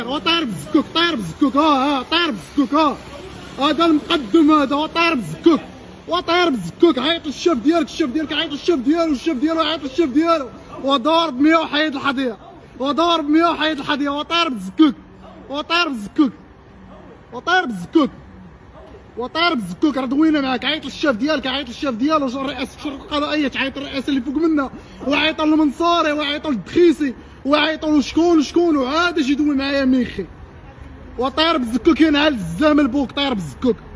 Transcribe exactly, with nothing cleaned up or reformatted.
وطاير بزكوك طاير بزكوك ها ها طاير بزكوك ها هذا المقدم هذا وطاير بزكوك وطاير بزكوك عيط للشاف ديالك الشاف ديالك عيط للشاف ديالو الشاف ديالو عيط للشاف ديالو ودور ب مية وحيد الحظيره ودور ب مية وحيد الحظيره وطاير بزكوك وطاير بزكوك وطاير بزكوك وطاير بزكوك راه دوينا معاك عيط للشاف ديالك عيط للشاف ديالو الرئاسه الشرطه القضائيه عيط للرئاسه اللي فوق منا وعيط للمنصوري وعيط للدخيسي وعيط لشكون وشكون وعاد يجي يدوي معايا ميخي وطاير بزكوك ينعل الزامل بوك طاير بزكوك.